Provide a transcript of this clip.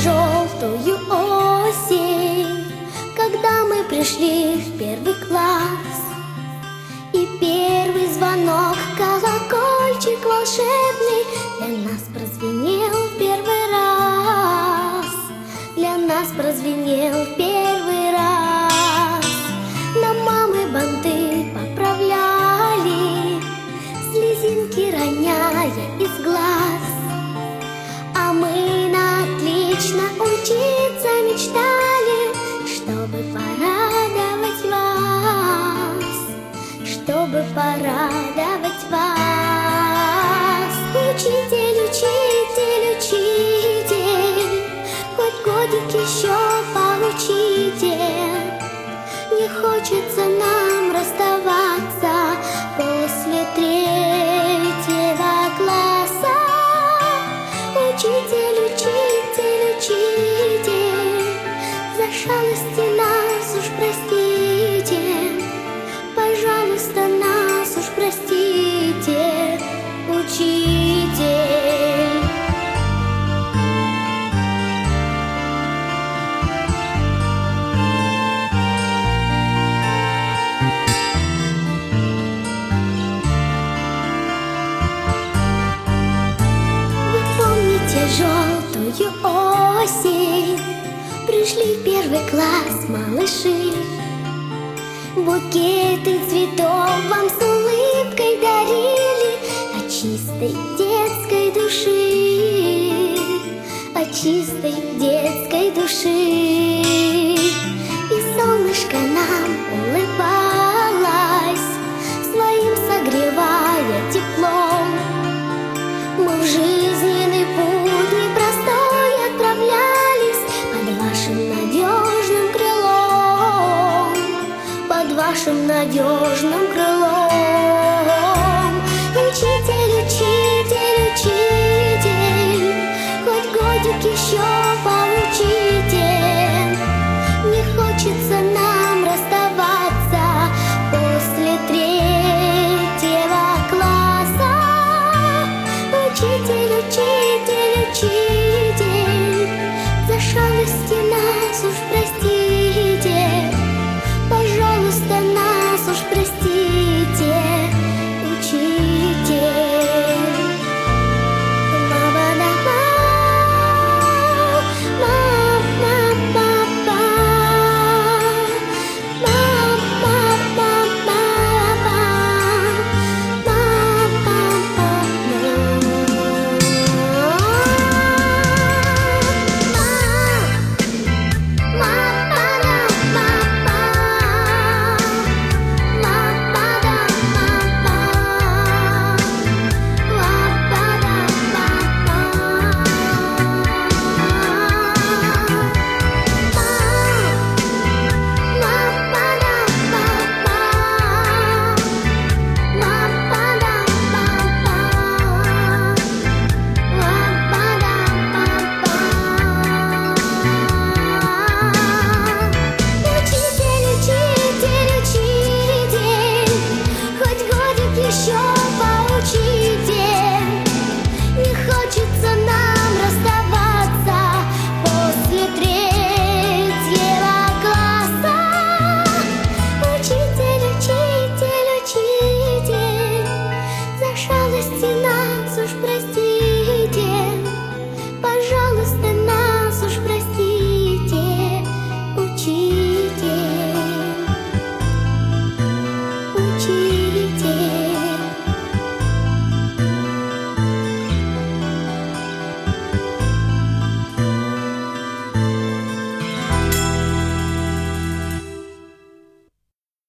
желтую осень, когда мы пришли в первый класс, и первый звонок, колокольчик волшебный для нас прозвенел в первый раз, для нас прозвенел в первый раз. Нам мамы банты поправляли, слезинки роняя из глаз, а мы на отлично учиться мечтали, чтобы порадовать вас, чтобы порадовать вас. Учитель, учитель, учитель, хоть годик еще поучите, не хочется нам расставаться после третьего класса. Учитель, учитель, учитель, за шалости нас уж простите, пожалуйста, нас уж простите, учитель. Желтую осень пришли в первый класс малыши, букеты цветов вам с улыбкой дарили от чистой детской души, от чистой детской души.